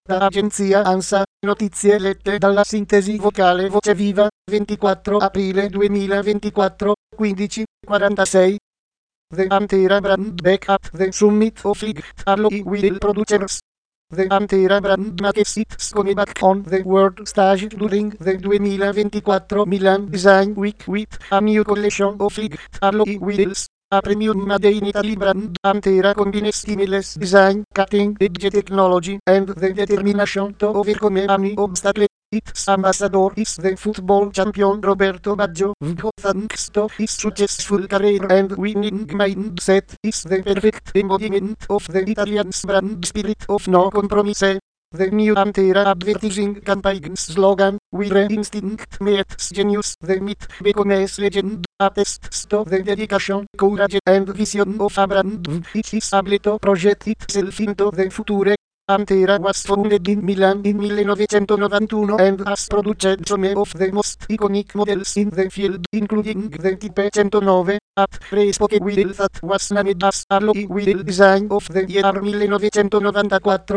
Da agenzia ANSA, notizie lette dalla sintesi vocale Voce Viva, 24 aprile 2024, 15:46. The Antera brand back at the summit of Licht Alloy Wheel Producers. The Antera brand makes its comeback on the world stage during the 2024 Milan Design Week with a new collection of Licht Alloy Wheels. A premium made in Italy brand Antera combines seamless design, cutting edge technology, and the determination to overcome any obstacle. Its ambassador is the football champion Roberto Baggio, who thanks to his successful career and winning mindset is the perfect embodiment of the Italian's brand spirit of no compromise. The new Antera advertising campaign's slogan, Where instinct meets genius, the myth becomes legend, attests to the dedication, courage and vision of a brand which is able to project itself into the future. Antera was founded in Milan in 1991 and has produced some of the most iconic models in the field, including the Type 109, a three-spoke wheel that was named as Alloy Wheel Design of the Year 1994.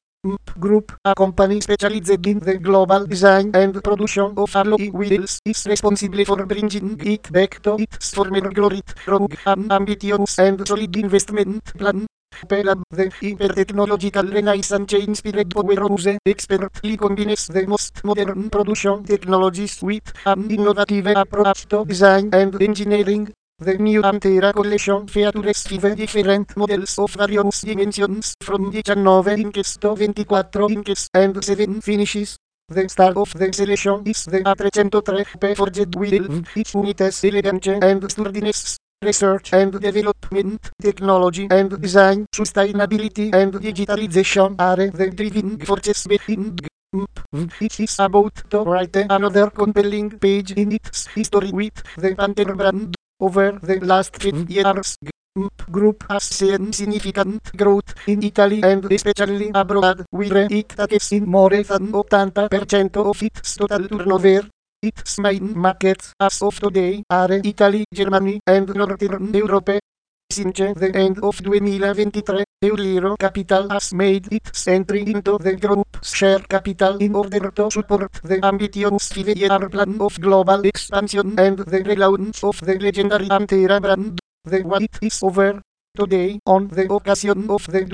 Group, a company specialized in the global design and production of alloy wheels, is responsible for bringing it back to its former glory through an ambitious and solid investment plan. Pelab, the hyper-technological renaissance inspired powerhouse expertly combines the most modern production technologies with an innovative approach to design and engineering. The new Antera collection features 5 different models of various dimensions from 19 inches to 24 inches and 7 finishes. The star of the selection is the A303P forged wheel, which unites elegance and sturdiness. Research and development, technology and design, sustainability and digitalization are the driving forces behind which is about to write another compelling page in its history with the Panther brand. Over the last 5 years, Group has seen significant growth in Italy and especially abroad, where it takes in more than 80% of its total turnover. Its main markets as of today are Italy, Germany, and Northern Europe. Since the end of 2023, Eulero Capital has made its entry into the group's share capital in order to support the ambitious 5-year plan of global expansion and the relaunch of the legendary Antera brand. The wait is over. Today, on the occasion of the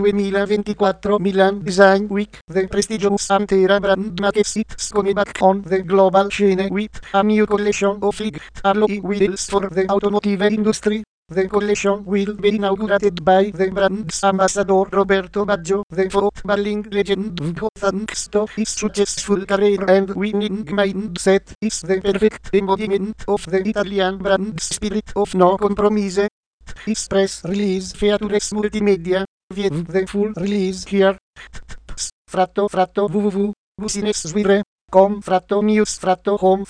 2024 Milan Design Week, the prestigious Antera brand makes its comeback on the global scene with a new collection of Licht alloy wheels for the automotive industry. The collection will be inaugurated by the brand's ambassador Roberto Baggio, the footballing legend who thanks to his successful career and winning mindset is the perfect embodiment of the Italian brand spirit of no compromise. His press release features multimedia. View the full release here. Fratto www.businesswire.com news home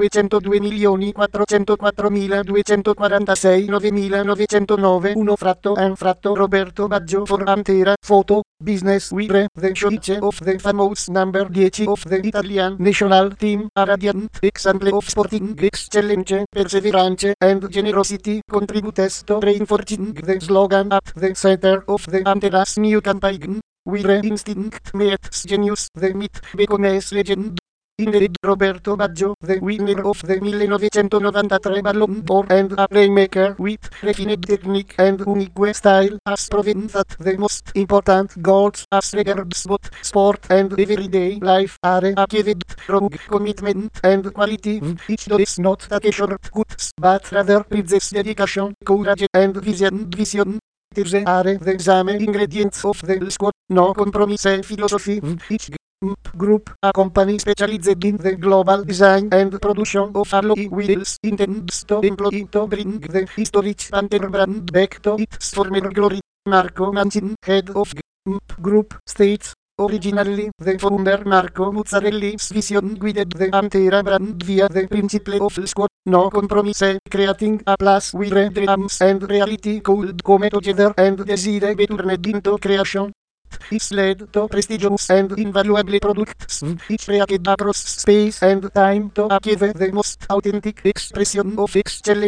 202.404.246 9909 1 Roberto Baggio for Antera photo business wire the show of the famous number 10 of the Italian national team a radiant example of sporting excellence, perseverance and generosity contributes to reinforcing the slogan at the center of the Antera's new campaign. Where instinct meets genius, the myth becomes legend. Indeed, Roberto Baggio, the winner of the 1993 Ballon d'Or and a playmaker with refined technique and unique style, has proven that the most important goals as regards both sport and everyday life are achieved through commitment and quality, which does not take shortcuts, but rather possess dedication, courage and vision. These are the same ingredients of the squad, no compromise philosophy, which Group, a company specialized in the global design and production of alloy wheels, intends to employ to bring the historic Panther brand back to its former glory. Marco Mancini, head of Group, states, originally, the founder Marco Muzzarelli's vision guided the Antera brand via the principle of squad, no compromise, creating a place where dreams and reality could come together and desire be turned into creation. This led to prestigious and invaluable products, which reacted across space and time to achieve the most authentic expression of excellence.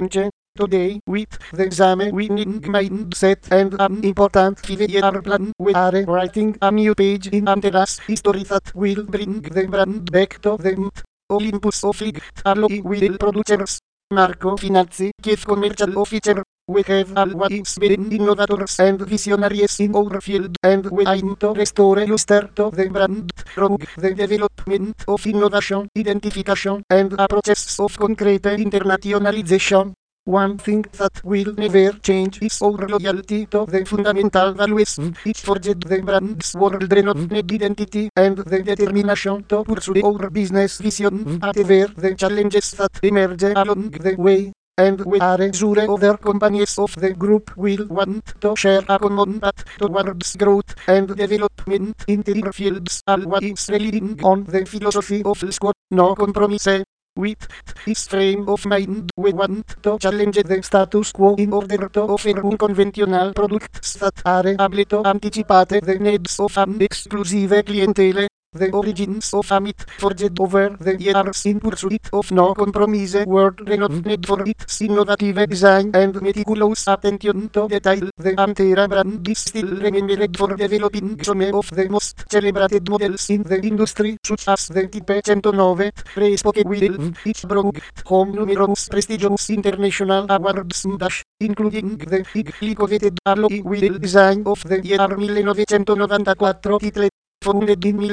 Today, with the examining mindset and an important 5-year plan, we are writing a new page in Anteras history that will bring the brand back to the Olympus of League. Alloy will producers. Marco Finazzi, Chief Commercial Officer. We have always been innovators and visionaries in our field, and we aim to restore luster to the brand through the development of innovation, identification, and a process of concrete internationalization. One thing that will never change is our loyalty to the fundamental values which forged the brand's world-renowned identity and the determination to pursue our business vision whatever the challenges that emerge along the way. And we are sure other companies of the group will want to share a common path towards growth and development in their fields, always relying on the philosophy of squad, no compromise. With this frame of mind, we want to challenge the status quo in order to offer unconventional products that are able to anticipate the needs of an exclusive clientele. The origins of a myth forged over the years in pursuit of no compromise world renowned for its innovative design and meticulous attention to detail. The Pantera brand is still remembered for developing some of the most celebrated models in the industry, such as the Type 109 Pre-Spoke Wheel, which brought home numerous prestigious international awards, including the highly coveted alloy wheel design of the year 1994 titled Founded in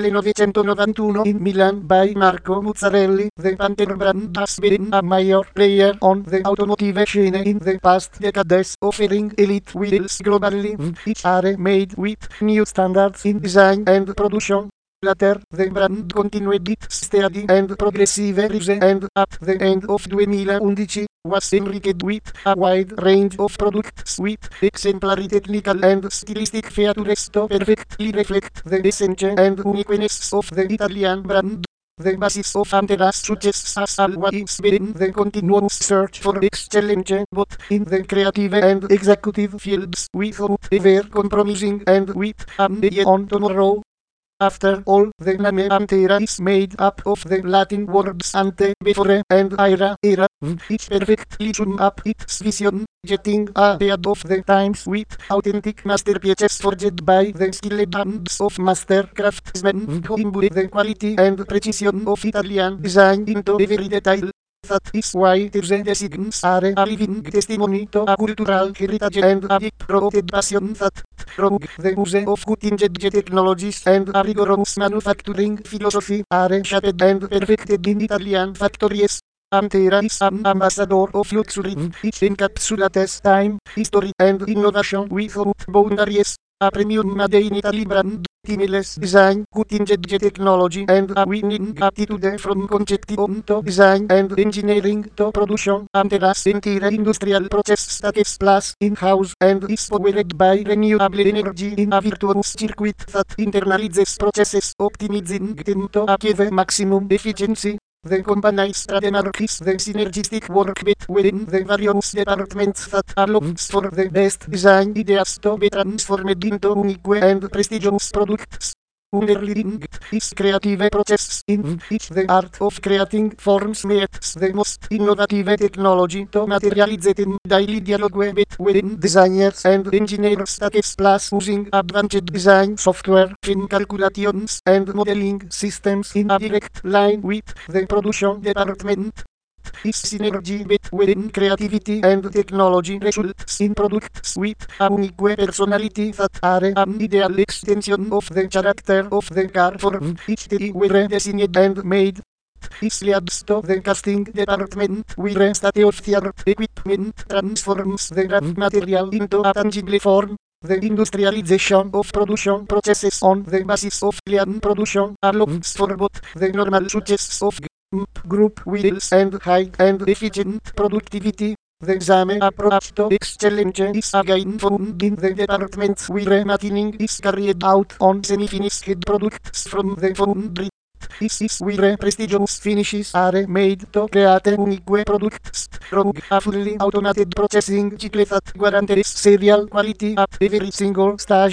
1991 in Milan by Marco Muzzarelli, the Panther brand has been a major player on the automotive scene in the past decades, offering elite wheels globally, which are made with new standards in design and production. Later, the brand continued its steady and progressive rise, and at the end of 2011 was enriched with a wide range of products with exemplary technical and stylistic features to perfectly reflect the essence and uniqueness of the Italian brand. The basis of Pantera's success has always been the continuous search for excellence, both in the creative and executive fields, without ever compromising and with an eye on tomorrow. After all, the name Pantera is made up of the Latin words ante, before, and era, which perfectly sum up its vision, getting ahead of the times with authentic masterpieces forged by the skilled hands of master craftsmen who imbue the quality and precision of Italian design into every detail. That is why these designs are a living testimony to a cultural heritage and a deep-rooted passion that, through the use of cutting-edge technologies and a rigorous manufacturing philosophy, are shaped and perfected in Italian factories. Pantera is an ambassador of luxury, which encapsulates time, history, and innovation without boundaries. A premium made in Italy brand, timeless design, cutting-edge technology, and a winning attitude from conception to design and engineering to production. Pantera's entire industrial process takes place in-house and is powered by renewable energy in a virtuous circuit that internalizes processes, optimizing them to achieve maximum efficiency. The company's trademark is the synergistic work between the various departments that allows for the best design ideas to be transformed into unique and prestigious products. Underlying this creative process in which the art of creating forms meets the most innovative technology to materialize in daily dialogue between designers and engineers takes place using advanced design software, fine calculations, and modeling systems in a direct line with the production department. This synergy between creativity and technology results in products with a unique personality that are an ideal extension of the character of the car for which they were designed and made. This leads to the casting department where state-of-the-art equipment transforms the raw material into a tangible form. The industrialization of production processes on the basis of lean production allows for both the normal success of group wheels and high-end efficient productivity. The same approach to excellence is again found in the departments where machining is carried out on semi-finished products from the foundry. This is where prestigious finishes are made to create unique products from a fully automated processing cycle that guarantees serial quality at every single stage.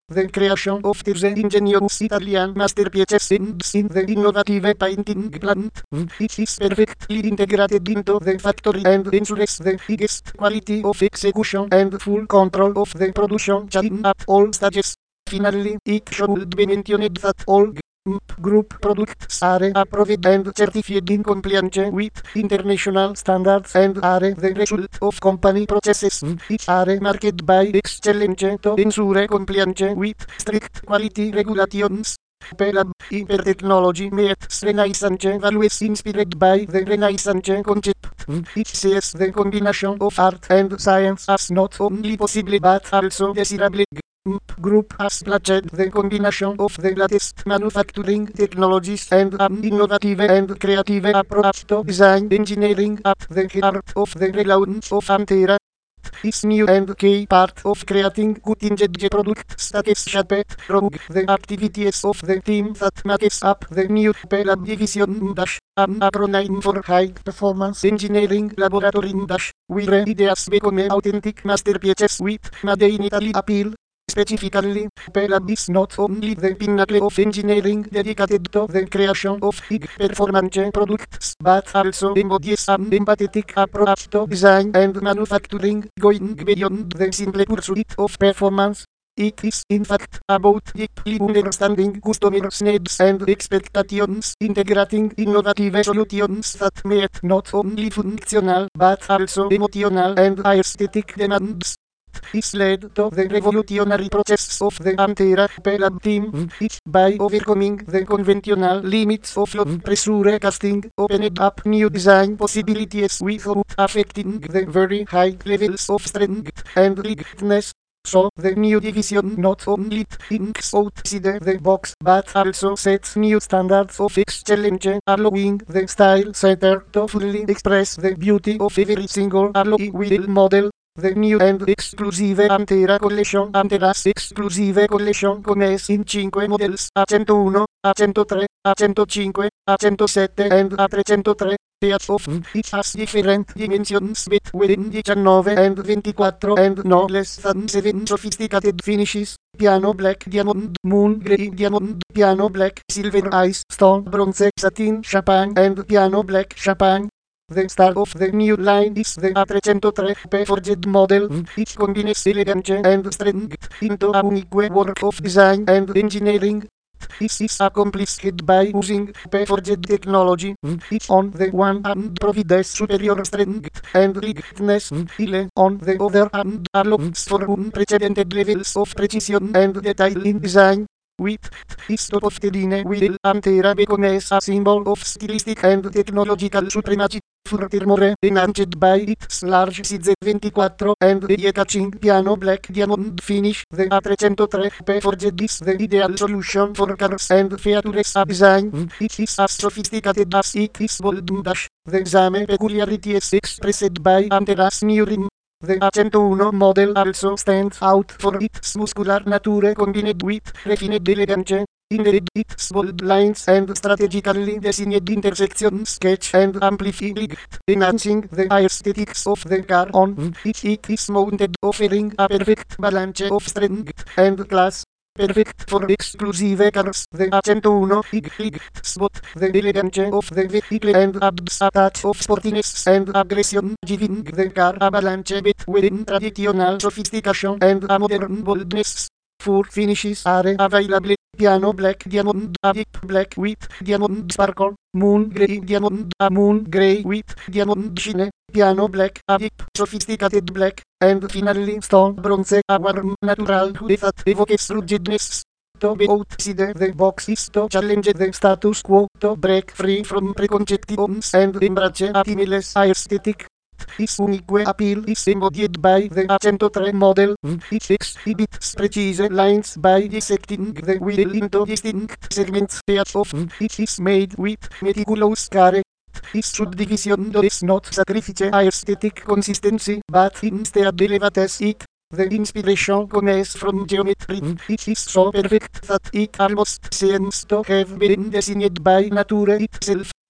The creation of the ingenious Italian masterpieces in the innovative painting plant, which is perfectly integrated into the factory and ensures the highest quality of execution and full control of the production chain at all stages. Finally, it should be mentioned that all group products are approved and certified in compliance with international standards and are the result of company processes which are marked by excellence to ensure compliance with strict quality regulations. Pelab Hypertechnology meets Renaissance values inspired by the Renaissance concept, which sees the combination of art and science as not only possible but also desirable. Group has pledged the combination of the latest manufacturing technologies and an innovative and creative approach to design engineering at the heart of the relaunch of Antera. This new and key part of creating cutting-edge products that is shaped from the activities of the team that makes up the new Pelab division an acronym for High Performance Engineering Laboratory where ideas become authentic masterpieces with Made in Italy appeal. Specifically, Pelab is not only the pinnacle of engineering dedicated to the creation of high-performance products, but also embodies an empathetic approach to design and manufacturing, going beyond the simple pursuit of performance. It is, in fact, about deeply understanding customers' needs and expectations, integrating innovative solutions that meet not only functional but also emotional and aesthetic demands. This led to the revolutionary process of the Antera Pelab team, which by overcoming the conventional limits of low pressure casting opened up new design possibilities without affecting the very high levels of strength and lightness. So the new division not only thinks outside the box but also sets new standards of excellence, allowing the style center to fully express the beauty of every single alloy wheel model. The new and exclusive Antera Collection Antera's exclusive collection comes in 5 models A101, A103, A105, A107 and A303, each of which has different dimensions between 19 and 24 and no less than 7 sophisticated finishes. Piano black diamond, moon grey diamond, piano black silver ice, stone bronze satin champagne and piano black champagne. The star of the new line is the A303 forged model, which combines elegance and strength into a unique work of design and engineering. This is accomplished by using forged technology, which on the one hand provides superior strength and lightness, while on the other hand allows for unprecedented levels of precision and detail in design. With this top of the line wheel, Antera becomes a symbol of stylistic and technological supremacy. Furthermore, enhanced by its large CZ24 and eye-catching piano black diamond finish, the A303 forged is the ideal solution for cars and features a design which is as sophisticated as it is bold. The same peculiarity is expressed by Antera's new rim. The A101 model also stands out for its muscular nature combined with refined elegance. Indeed, its bold lines and strategically designed intersections sketch and amplify light, enhancing the aesthetics of the car on which it is mounted, offering a perfect balance of strength and class. Perfect for exclusive cars, the A101 highlights both the elegance of the vehicle and adds a touch of sportiness and aggression, giving the car a balance between traditional sophistication and a modern boldness. 4 finishes are available: piano black diamond, a deep black with diamond sparkle, moon grey diamond, a moon grey with diamond shine, piano black, a deep sophisticated black, and finally stone bronze, a warm natural hue that evokes ruggedness. To be outside the box is to challenge the status quo, to break free from preconceptions and embrace a timeless aesthetic. This unique appeal is embodied by the A103 model, which exhibits precise lines by dissecting the wheel into distinct segments, each of which is made with meticulous care. This subdivision does not sacrifice aesthetic consistency, but instead elevates it. The inspiration comes from geometry, which is so perfect that it almost seems to have been designed by nature itself.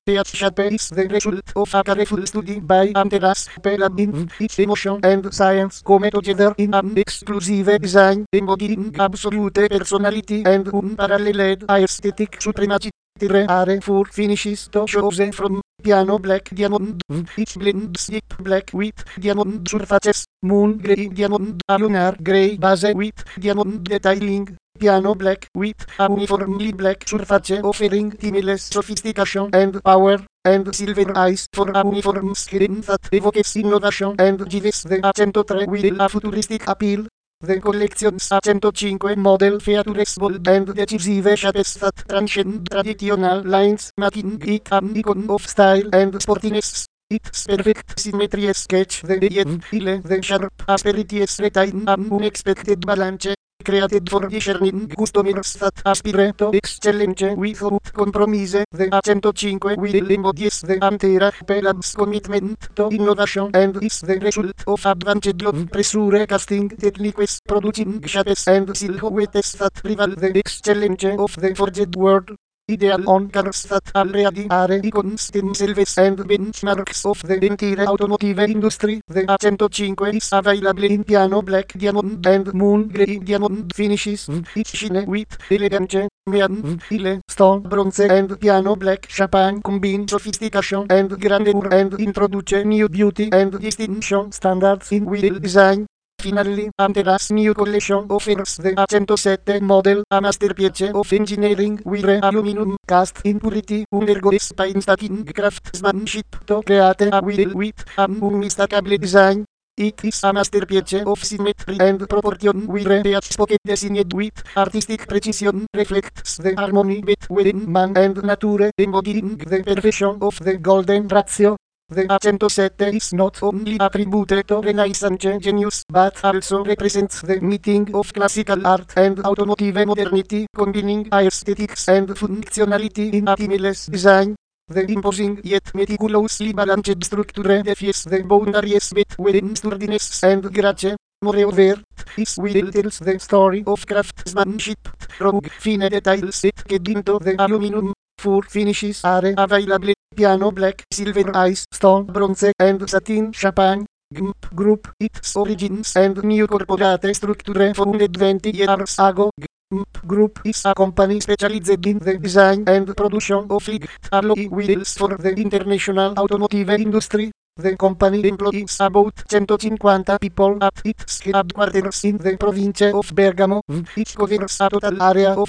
PHP is the result of a careful study by Andreas Pellam in its emotion and science come together in an exclusive design embodying absolute personality and unparalleled aesthetic supremacy. Tire are four finishes to choose from piano black diamond, each blends deep black with diamond surfaces, moon grey diamond, lunar grey base with diamond detailing. Piano black with a uniformly black surface offering timeless sophistication and power, and silver eyes for a uniform skin that evokes innovation and gives the A103 with a futuristic appeal. The collection's A105 model features bold and decisive shapes that transcend traditional lines, making it an icon of style and sportiness. Its perfect symmetry sketch the yet the sharp asperities retain an unexpected balance, created for discerning customers that aspire to excellence without compromise. The A105 will embodies the Antera Pellam's commitment to innovation and is the result of advanced low pressure casting techniques producing shapes and silhouettes that rival the excellence of the forged world. Ideal on cars that already are icons themselves and benchmarks of the entire automotive industry. The A105 is available in piano black diamond and moon grey diamond finishes, each shine with elegance. Mean, ile, stone, bronze and piano black champagne combine sophistication and grandeur and introduce new beauty and distinction standards in wheel design. Finally, Anteras new collection offers the A107 model, a masterpiece of engineering where aluminum cast in purity undergoes painstaking craftsmanship to create a wheel with an unmistakable design. It is a masterpiece of symmetry and proportion where each pocket designed with artistic precision reflects the harmony between man and nature, embodying the perfection of the golden ratio. The A107 is not only a tribute to Renaissance genius, but also represents the meeting of classical art and automotive modernity, combining aesthetics and functionality in a timeless design. The imposing yet meticulously balanced structure defies the boundaries between sturdiness and grace. Moreover, this wheel tells the story of craftsmanship through fine details etched into the aluminum. Four finishes are available: piano black, silver ice, stone, bronze, and satin champagne. GMP Group, its origins and new corporate structure founded 20 years ago. GMP Group is a company specialized in the design and production of light alloy wheels for the international automotive industry. The company employs about 150 people at its headquarters in the province of Bergamo, which covers a total area of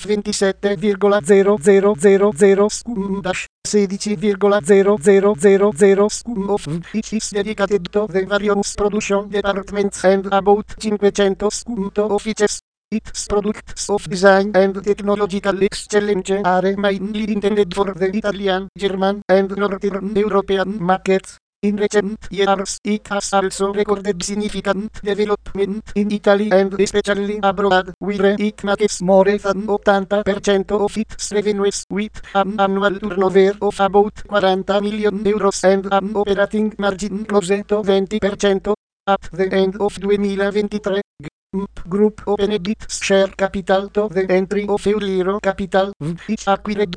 27,0000 16,000 square of which is dedicated to the various production departments and about 500 square offices. Its products of design and technological excellence are mainly intended for the Italian, German, and Northern European markets. In recent years, it has also recorded significant development in Italy and especially abroad, where it makes more than 80% of its revenues with an annual turnover of about 40 million euros and an operating margin close to 20%. At the end of 2023, GMP Group opened its share capital to the entry of Euro Capital, which acquired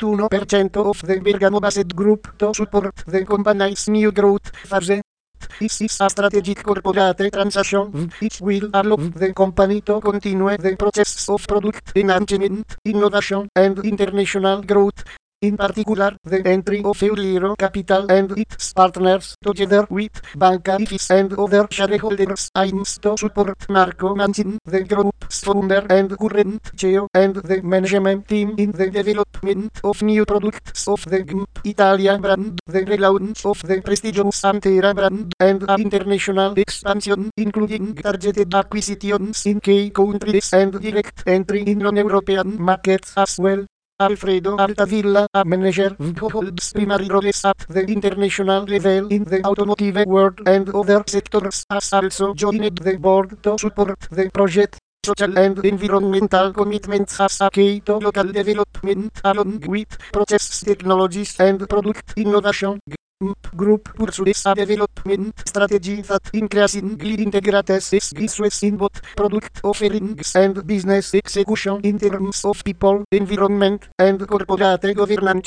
51% of the Bergamo-based group to support the company's new growth phase. This is a strategic corporate transaction, which will allow the company to continue the process of product enhancement, innovation, and international growth. In particular, the entry of Euro Capital and its partners, together with Banca Ifis and other shareholders, aims to support Marco Mancini, the group's founder and current CEO, and the management team in the development of new products of the GMP Italia brand, the relaunch of the prestigious Antera brand, and international expansion, including targeted acquisitions in key countries and direct entry in non-European markets as well. Alfredo Altavilla, a manager who holds primary roles at the international level in the automotive world and other sectors, has also joined the board to support the project. Social and environmental commitments as a key to local development along with process technologies and product innovation. GMP Group pursues a development strategy that increasingly integrates issues in both product offerings and business execution in terms of people, environment, and corporate governance.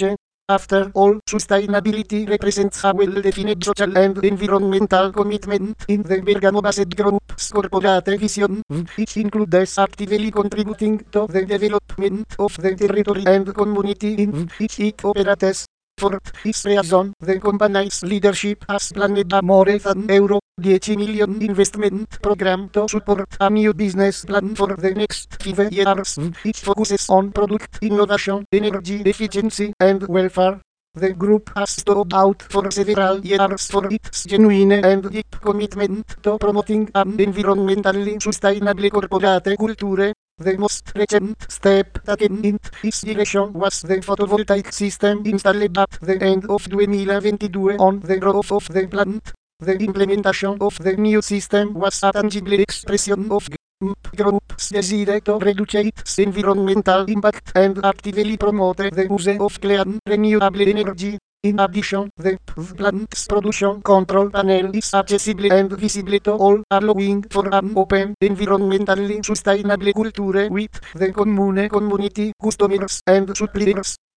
After all, sustainability represents a well-defined social and environmental commitment in the Bergamo-based group's corporate vision, which includes actively contributing to the development of the territory and community in which it operates. For this reason, the company's leadership has planned a more than euro 10 million investment program to support a new business plan for the next 5 years, which focuses on product innovation, energy efficiency, and welfare. The group has stood out for several years for its genuine and deep commitment to promoting an environmentally sustainable corporate culture. The most recent step taken in this direction was the photovoltaic system installed at the end of 2022 on the roof of the plant. The implementation of the new system was a tangible expression of Group's desire to reduce its environmental impact and actively promote the use of clean, renewable energy. In addition, the plant's production control panel is accessible and visible to all, allowing for an open, environmentally sustainable culture with the commune community, customers, and suppliers.